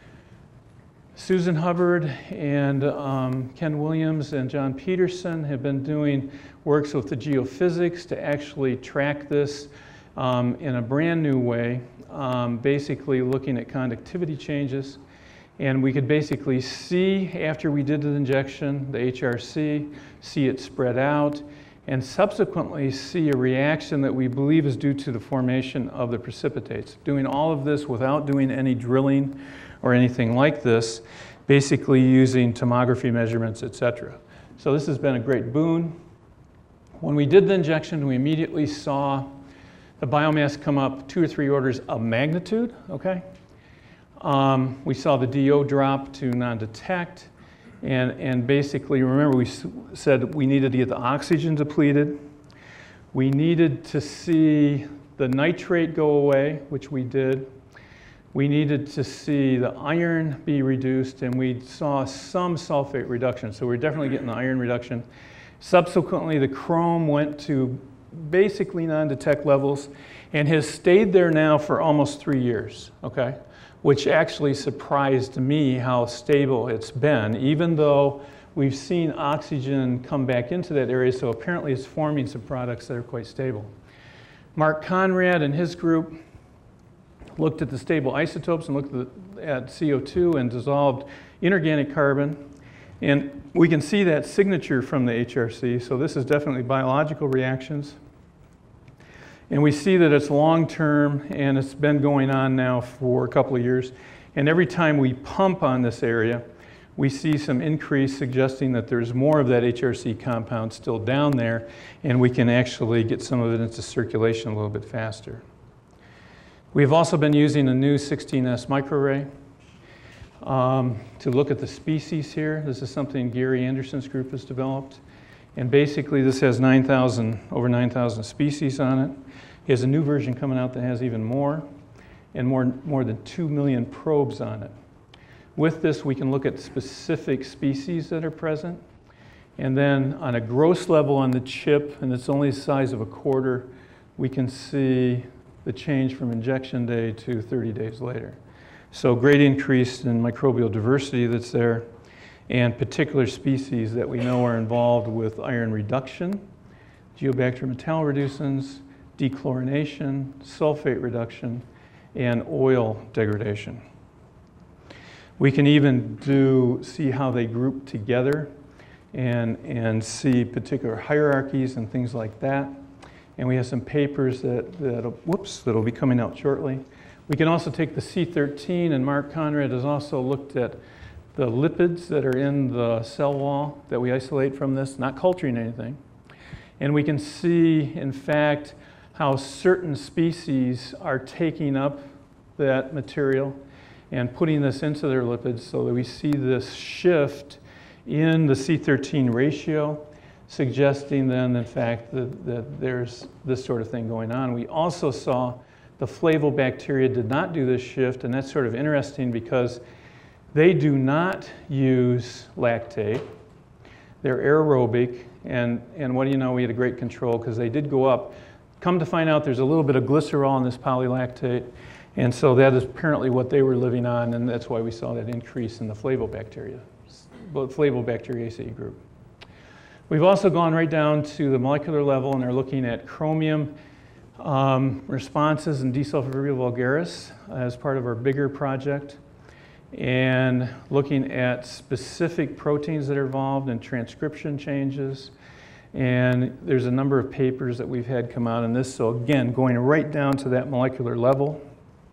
Susan Hubbard and um, Ken Williams and John Peterson have been doing works with the geophysics to actually track this um, in a brand new way, um, basically looking at conductivity changes. And we could basically see, after we did the injection, the H R C, see it spread out, and subsequently see a reaction that we believe is due to the formation of the precipitates. Doing all of this without doing any drilling or anything like this, basically using tomography measurements, et cetera. So this has been a great boon. When we did the injection, we immediately saw the biomass come up two or three orders of magnitude, okay? Um, we saw the D O drop to non-detect, and, and basically, remember we s said we needed to get the oxygen depleted. We needed to see the nitrate go away, which we did. We needed to see the iron be reduced, and we saw some sulfate reduction, so we're definitely getting the iron reduction. Subsequently, the chrome went to basically non-detect levels and has stayed there now for almost three years, okay? Which actually surprised me how stable it's been, even though we've seen oxygen come back into that area, so apparently it's forming some products that are quite stable. Mark Conrad and his group looked at the stable isotopes and looked at, at C O two and dissolved inorganic carbon. And we can see that signature from the H R C, so this is definitely biological reactions. And we see that it's long-term, and it's been going on now for a couple of years. And every time we pump on this area, we see some increase suggesting that there's more of that H R C compound still down there, and we can actually get some of it into circulation a little bit faster. We've also been using a new sixteen S microarray um, to look at the species here. This is something Gary Anderson's group has developed. And basically this has nine thousand, over nine thousand species on it. He has a new version coming out that has even more, and more, more than two million probes on it. With this, we can look at specific species that are present. And then on a gross level on the chip, and it's only the size of a quarter, we can see the change from injection day to thirty days later. So great increase in microbial diversity that's there, and particular species that we know are involved with iron reduction, Geobacter metalloreducens, dechlorination, sulfate reduction, and oil degradation. We can even do, see how they group together and, and see particular hierarchies and things like that. And we have some papers that, that'll, whoops, that'll be coming out shortly. We can also take the C thirteen, and Mark Conrad has also looked at the lipids that are in the cell wall that we isolate from this, not culturing anything. And we can see, in fact, how certain species are taking up that material and putting this into their lipids, so that we see this shift in the C thirteen ratio, suggesting then, in fact, that, that there's this sort of thing going on. We also saw the flavobacteria did not do this shift, and that's sort of interesting because they do not use lactate. They're aerobic, and, and what do you know, we had a great control because they did go up. Come to find out there's a little bit of glycerol in this polylactate, and so that is apparently what they were living on, and that's why we saw that increase in the flavobacteria, Flavobacteriaceae group. We've also gone right down to the molecular level and are looking at chromium um, responses in D. sulfurvirial vulgaris as part of our bigger project, and looking at specific proteins that are involved in transcription changes. And there's a number of papers that we've had come out on this. So again, going right down to that molecular level.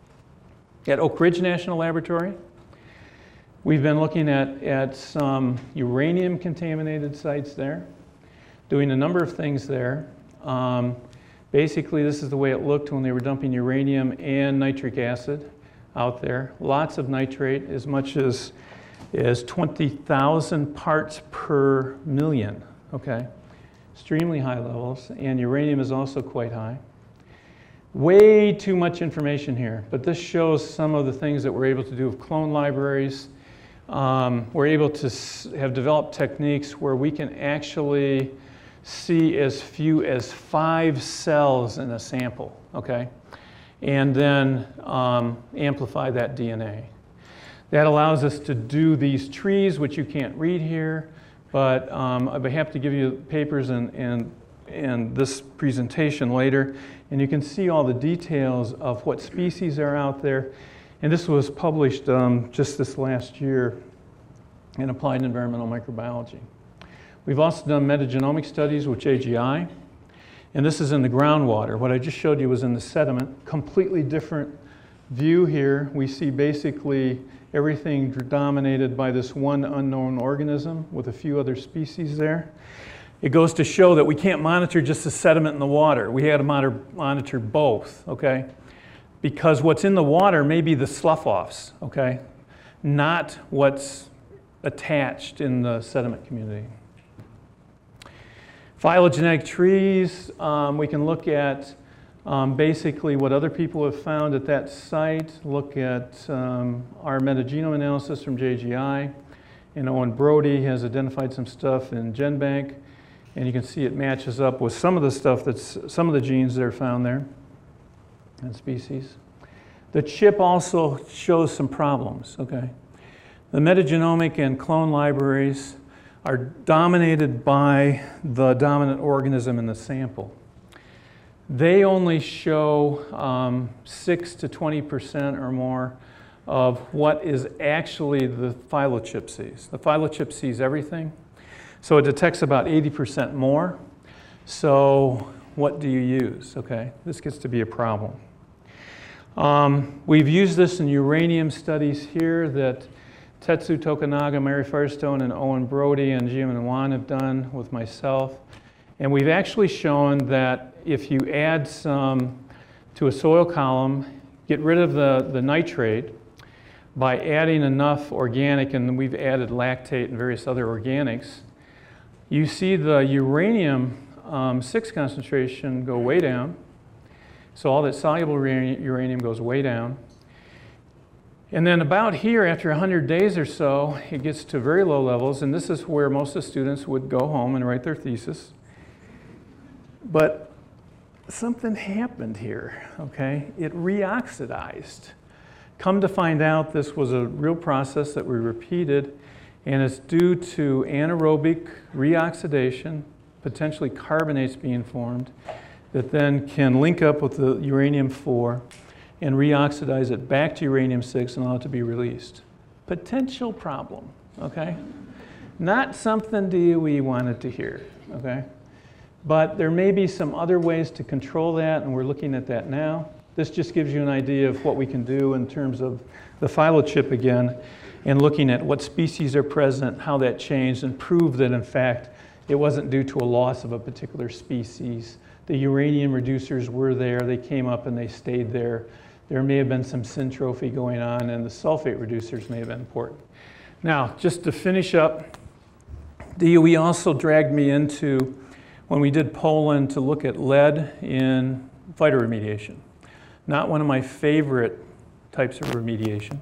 At Oak Ridge National Laboratory, we've been looking at, at some uranium contaminated sites there, doing a number of things there. Um, basically, this is the way it looked when they were dumping uranium and nitric acid out there. Lots of nitrate, as much as, as twenty thousand parts per million, okay? Extremely high levels, and uranium is also quite high. Way too much information here, but this shows some of the things that we're able to do with clone libraries. Um, we're able to s have developed techniques where we can actually see as few as five cells in a sample, okay? And then um, amplify that D N A. That allows us to do these trees, which you can't read here, but um, I'd be happy to give you papers and, and, and this presentation later, and you can see all the details of what species are out there. And this was published um, just this last year in Applied Environmental Microbiology. We've also done metagenomic studies with J G I, and this is in the groundwater. What I just showed you was in the sediment. Completely different view here. We see basically everything dominated by this one unknown organism with a few other species there. It goes to show that we can't monitor just the sediment in the water. We had to monitor, monitor both, okay? Because what's in the water may be the slough-offs, okay? Not what's attached in the sediment community. Phylogenetic trees, um, we can look at um, basically what other people have found at that site, look at um, our metagenome analysis from J G I, and Owen Brody has identified some stuff in GenBank, and you can see it matches up with some of the stuff that's, some of the genes that are found there and species. The chip also shows some problems, okay? The metagenomic and clone libraries are dominated by the dominant organism in the sample. They only show um, six to twenty percent or more of what is actually the phylochip sees. The phylochip sees everything, so it detects about eighty percent more. So what do you use, okay? This gets to be a problem. Um, we've used this in uranium studies here that Tetsu Tokunaga, Mary Firestone, and Owen Brody and Jiamin Wan have done with myself. And we've actually shown that if you add some to a soil column, get rid of the, the nitrate by adding enough organic, and we've added lactate and various other organics, you see the uranium um, six concentration go way down. So all that soluble uranium goes way down. And then about here, after one hundred days or so, it gets to very low levels, and this is where most of the students would go home and write their thesis. But something happened here, okay? It reoxidized. Come to find out, this was a real process that we repeated, and it's due to anaerobic reoxidation, potentially carbonates being formed, that then can link up with the uranium four and reoxidize it back to uranium six and allow it to be released. Potential problem, okay? Not something D O E wanted to hear, okay? But there may be some other ways to control that, and we're looking at that now. This just gives you an idea of what we can do in terms of the phylochip again, and looking at what species are present, how that changed, and prove that in fact it wasn't due to a loss of a particular species. The uranium reducers were there, they came up and they stayed there. There may have been some syntrophy going on, and the sulfate reducers may have been important. Now, just to finish up, D O E also dragged me into, when we did Poland, to look at lead in phytoremediation. Not one of my favorite types of remediation.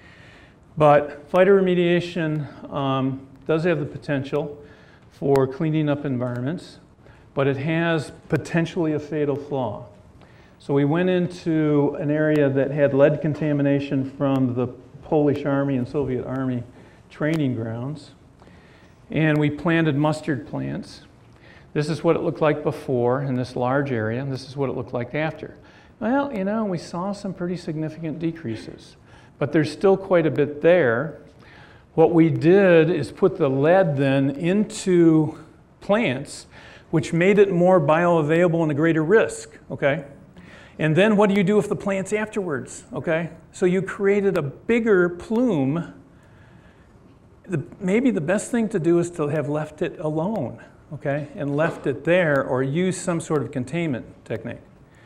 But phytoremediation um, does have the potential for cleaning up environments, but it has potentially a fatal flaw. So we went into an area that had lead contamination from the Polish Army and Soviet Army training grounds, and we planted mustard plants. This is what it looked like before in this large area, and this is what it looked like after. Well, you know, we saw some pretty significant decreases, but there's still quite a bit there. What we did is put the lead then into plants, which made it more bioavailable and a greater risk, okay? And then what do you do with the plants afterwards, okay? So you created a bigger plume. The, maybe the best thing to do is to have left it alone, okay, and left it there or used some sort of containment technique.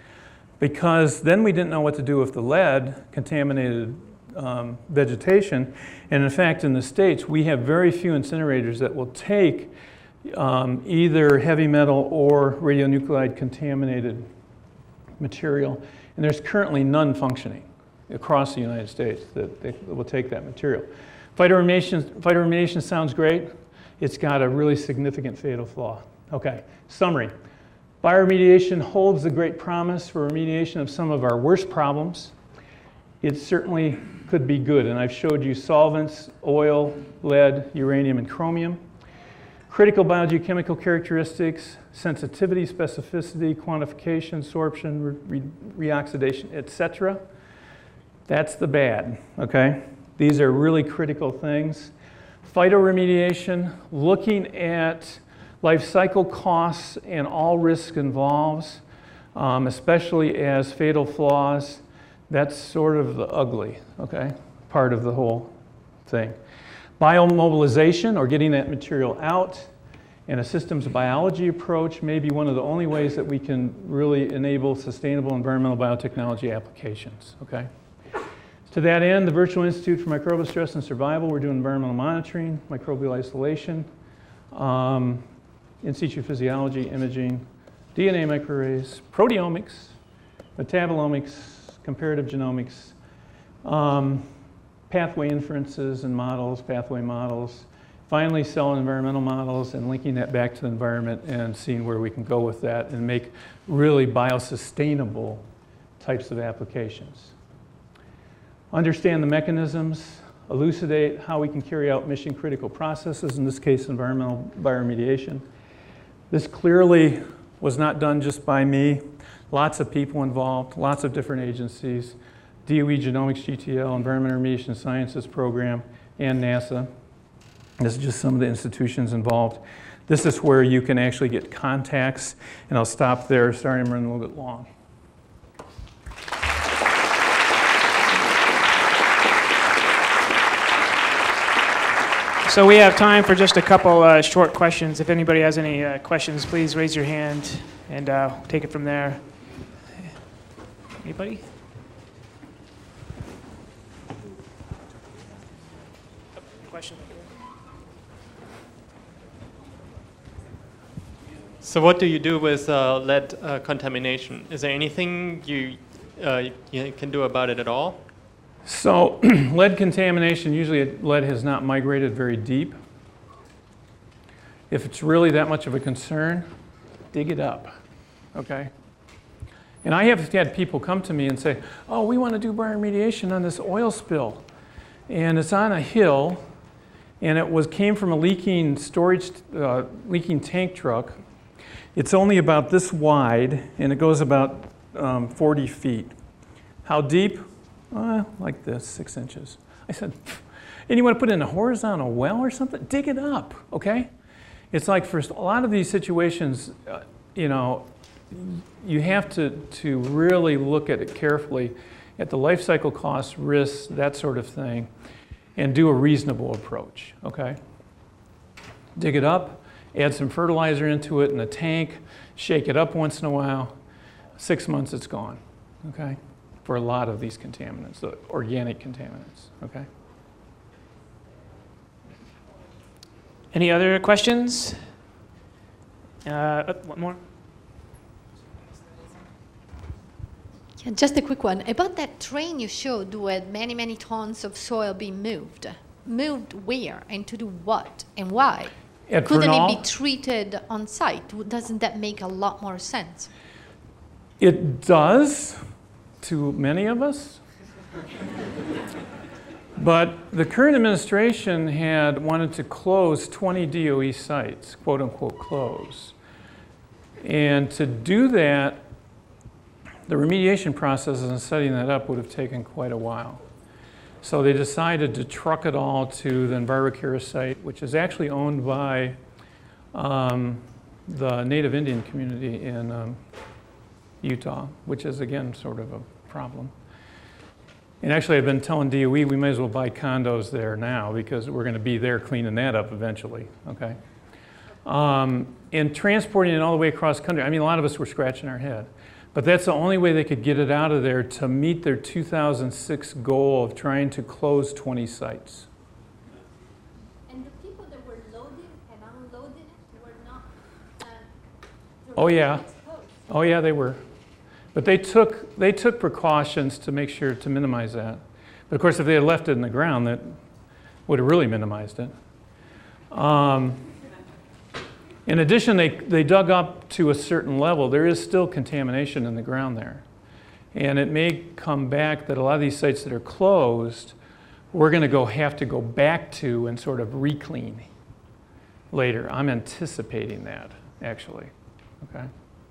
Because then we didn't know what to do with the lead contaminated um, vegetation. And in fact, in the States, we have very few incinerators that will take um, either heavy metal or radionuclide contaminated material. And there's currently none functioning across the United States that, they, that will take that material. Phytoremediation, phytoremediation sounds great. It's got a really significant fatal flaw. Okay, summary. Bioremediation holds the great promise for remediation of some of our worst problems. It certainly could be good, and I've showed you solvents, oil, lead, uranium, and chromium. Critical biogeochemical characteristics, sensitivity, specificity, quantification, sorption, re reoxidation, et cetera. That's the bad, okay? These are really critical things. Phytoremediation, looking at life cycle costs and all risk involves, um, especially as fatal flaws. That's sort of the ugly, okay, part of the whole thing. Biomobilization, or getting that material out, and a systems biology approach may be one of the only ways that we can really enable sustainable environmental biotechnology applications, okay? To that end, the Virtual Institute for Microbial Stress and Survival, we're doing environmental monitoring, microbial isolation, um, in situ physiology, imaging, D N A microarrays, proteomics, metabolomics, comparative genomics, um, pathway inferences and models, pathway models, finally cell and environmental models, and linking that back to the environment and seeing where we can go with that and make really biosustainable types of applications. Understand the mechanisms, elucidate how we can carry out mission critical processes, in this case environmental bioremediation. This clearly was not done just by me. Lots of people involved, lots of different agencies, D O E Genomics G T L, Environmental Remediation Sciences Program, and NASA. This is just some of the institutions involved. This is where you can actually get contacts, and I'll stop there, starting to run a little bit long. So we have time for just a couple uh, short questions. If anybody has any uh, questions, please raise your hand, and uh, take it from there. Anybody? Question? So what do you do with uh, lead uh, contamination? Is there anything you, uh, you can do about it at all? So lead contamination, usually lead has not migrated very deep. If it's really that much of a concern, dig it up, okay? And I have had people come to me and say, oh, we want to do bioremediation on this oil spill. And it's on a hill, and it was came from a leaking storage, uh, leaking tank truck. It's only about this wide, and it goes about um, forty feet. How deep? Uh, like this, six inches. I said, and you want to put in a horizontal well or something? Dig it up, okay? It's like for a lot of these situations, uh, you know, you have to, to really look at it carefully, at the life cycle costs, risks, that sort of thing, and do a reasonable approach, okay? Dig it up, add some fertilizer into it in a tank, shake it up once in a while. Six months, it's gone, okay? For a lot of these contaminants, the organic contaminants, okay? Any other questions? Uh, one more. Yeah, just a quick one. About that train you showed with many, many tons of soil being moved. Moved where and to do what and why? At Couldn't Vernal, it be treated on site? Doesn't that make a lot more sense? It does to many of us. But the current administration had wanted to close twenty D O E sites, quote unquote close. And to do that, the remediation processes and setting that up would have taken quite a while. So they decided to truck it all to the EnviroCare site, which is actually owned by um, the Native Indian community in um, Utah, which is, again, sort of a problem. And actually, I've been telling D O E we might as well buy condos there now because we're going to be there cleaning that up eventually, okay? Um, and transporting it all the way across country, I mean, a lot of us were scratching our head. But that's the only way they could get it out of there to meet their two thousand six goal of trying to close twenty sites. And the people that were loading and unloading it were not uh, Oh, yeah. exposed. Oh, yeah, they were. But they took, they took precautions to make sure to minimize that. But of course, if they had left it in the ground, that would have really minimized it. Um, in addition, they, they dug up to a certain level. There is still contamination in the ground there. And it may come back that a lot of these sites that are closed, we're going to go have to go back to and sort of re-clean later. I'm anticipating that, actually. Okay.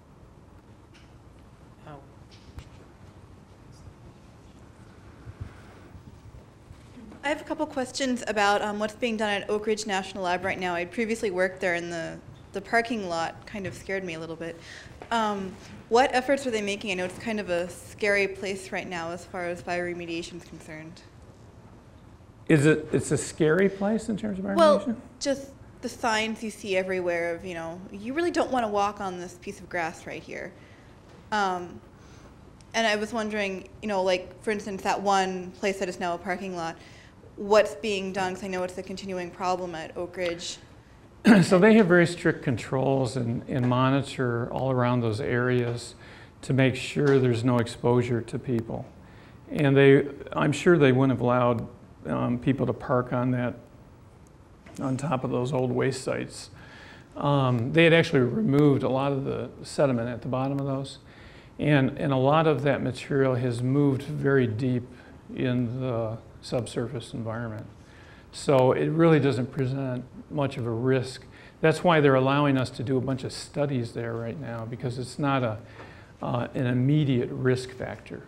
I have a couple questions about um, what's being done at Oak Ridge National Lab right now. I previously worked there, and the, the parking lot kind of scared me a little bit. Um, what efforts are they making? I know it's kind of a scary place right now as far as bioremediation is concerned. Is it, it's a scary place in terms of bioremediation? Well, just the signs you see everywhere of, you know, you really don't want to walk on this piece of grass right here. Um, and I was wondering, you know, like, for instance, that one place that is now a parking lot, what's being done, because I know it's a continuing problem at Oak Ridge. So they have very strict controls and, and monitor all around those areas to make sure there's no exposure to people. And they, I'm sure they wouldn't have allowed um, people to park on that, on top of those old waste sites. Um, they had actually removed a lot of the sediment at the bottom of those. And, and a lot of that material has moved very deep in the subsurface environment. So it really doesn't present much of a risk. That's why they're allowing us to do a bunch of studies there right now, because it's not a, uh, an immediate risk factor.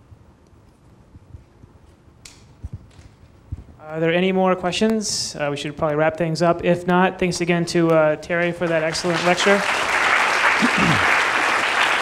Are there any more questions? Uh, we should probably wrap things up. If not, thanks again to uh, Terry for that excellent lecture.